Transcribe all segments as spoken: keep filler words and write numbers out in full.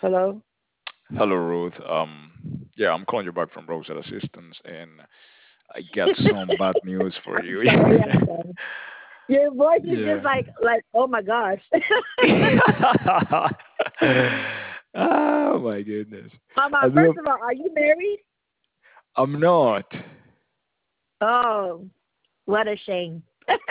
Hello? Hello, Ruth. Um, yeah, I'm calling you back from Roadside Assistance, and I got some bad news for I'm you. sorry, I'm sorry. Your voice is just Yeah. like like oh my gosh. Oh my goodness. Mama, I first do. of all, are you married? I'm not. Oh, what a shame.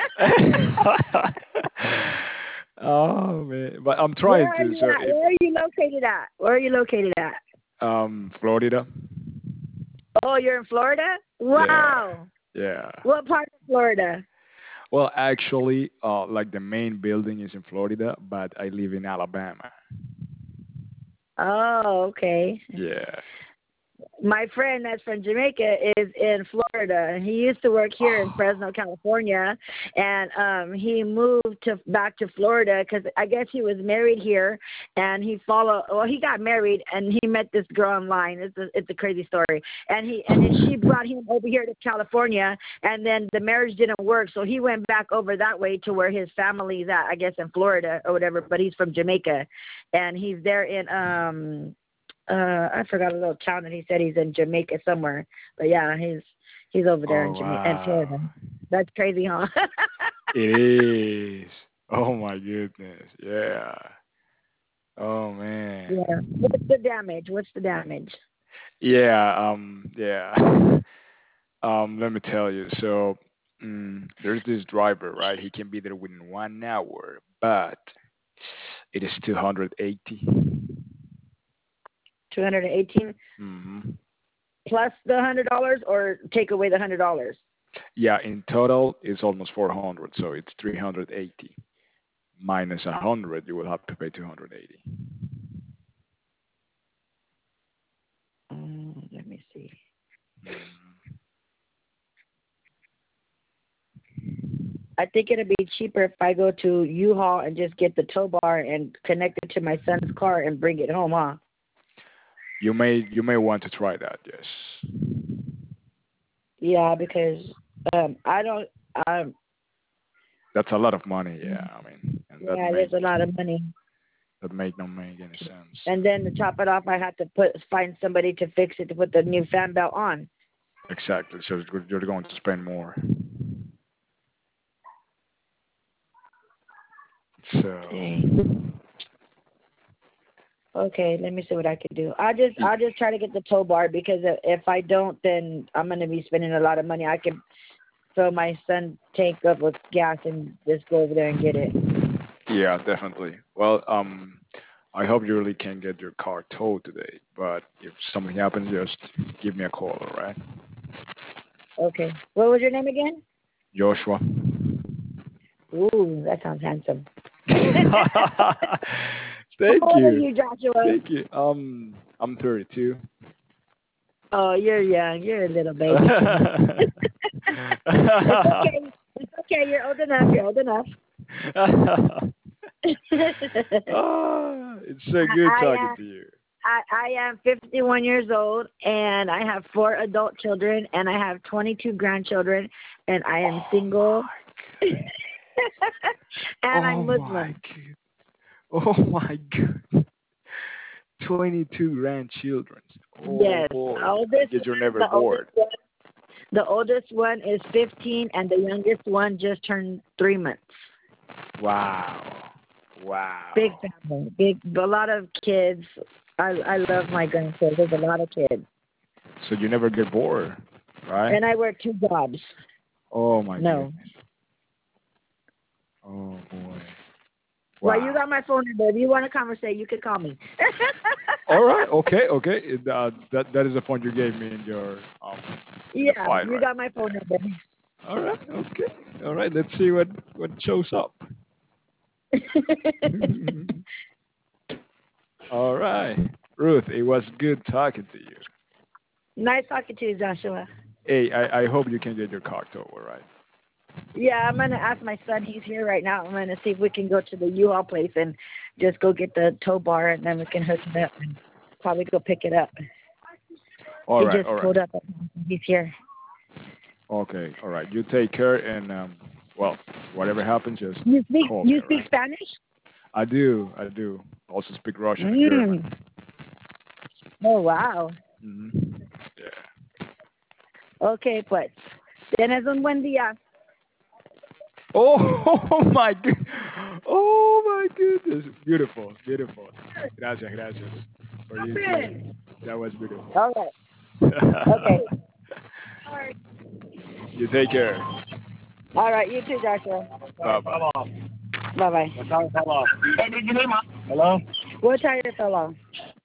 Oh man, but I'm Where trying are to. you So at? if Where are you located at? Where are you located at? um Florida, Oh, you're in Florida? yeah, Wow. yeah. What part of Florida? Well, actually, uh, like the main building is in Florida, but I live in Alabama. Oh, okay. Yeah. My friend that's from Jamaica is in Florida, and he used to work here in Fresno, California, and um he moved to back to Florida because I guess he was married here, and he followed. Well, he got married, and he met this girl online. It's a it's a crazy story, and he and then she brought him over here to California, and then the marriage didn't work, so he went back over that way to where his family's at, I guess in Florida or whatever, but he's from Jamaica, and he's there in um uh I forgot a little town that he said he's in Jamaica somewhere. But yeah, he's he's over there Oh in Jamaica and Florida. wow. That's crazy, huh? It is. Oh my goodness. Yeah. Oh man. Yeah. What's the damage? What's the damage? Yeah. Um. Yeah. Um. Let me tell you. So, mm, there's this driver, right? He can be there within one hour, but it is two hundred eighty. Two hundred and eighteen Mm-hmm. plus the hundred dollars or take away the hundred dollars? Yeah. In total, it's almost four hundred, so it's three hundred eighty minus one hundred. You will have to pay two hundred eighty. Um, let me see. Mm. I think it'd be cheaper if I go to U-Haul and just get the tow bar and connect it to my son's car and bring it home, huh? You may you may want to try that. Yes. Yeah, because um I don't um That's a lot of money. Yeah, I mean, and that yeah, make there's a lot of money. that make no make any sense. And then to top it off, I had to put find somebody to fix it to put the new fan belt on. Exactly. So you're you're going to spend more. Dang. So Okay, let me see what I can do. I just y- I'll just try to get the tow bar because if if I don't, then I'm gonna be spending a lot of money. I can fill my son tank up with gas and just go over there and get it. yeah, definitely. Well, um, I hope you really can get your car towed today. But if something happens, just give me a call. All right, Okay. What was your name again? Joshua. Ooh, that sounds handsome. Thank How old are you. you, Joshua? Thank you. Um, I'm thirty-two. Oh, you're young. You're a little baby to me. It's okay. It's okay. You're old enough. You're old enough. Ah, it's so good I talking am to you. I, I am fifty-one years old, and I have four adult children, and I have twenty-two grandchildren, and I am Oh single, my and god. Oh I'm my Muslim. god. Oh my god. twenty-two grandchildren. Oh Yes, boy. the I oldest guess you're one, never the oldest bored. one, the oldest one is fifteen, and the youngest one just turned three months. Wow. Big Wow. family, big, a lot of kids. I I love my grandkids. There's a lot of kids, So you never get bored, right? and I work two jobs. Oh my No. goodness. Oh boy. Well, you Wow. got my phone number. If you want to conversate, you can call me. All right. Okay. Okay. It, uh, that that is the phone you gave me in your um in the Yeah, file, you right? got my phone number. All right. Okay. All right. Let's see what what shows up. All right, Ruth. It was good talking to you. Nice talking to you, Joshua. Hey, I, I hope you can get your cocktail. All right. Yeah, I'm gonna ask my son. He's here right now. I'm gonna see if we can go to the U-Haul place and just go get the tow bar, and then we can hook it up and probably go pick it up. All He right. just All right. pulled up. He's here. Okay. All right. You take care, and um, well, whatever happens, just You speak call me. you All speak right. Spanish? I do. I do. Also speak Russian and German. Mm. Oh, wow. Hmm. Yeah. Okay, pues. Tienes un buen día. Oh, oh my good. Oh my goodness. Beautiful. Beautiful. Gracias. Gracias. For you too. That was beautiful. All right. Okay. You take care. All right. You too, Joshua. Bye bye. Bye bye. Hello? We'll try to so long.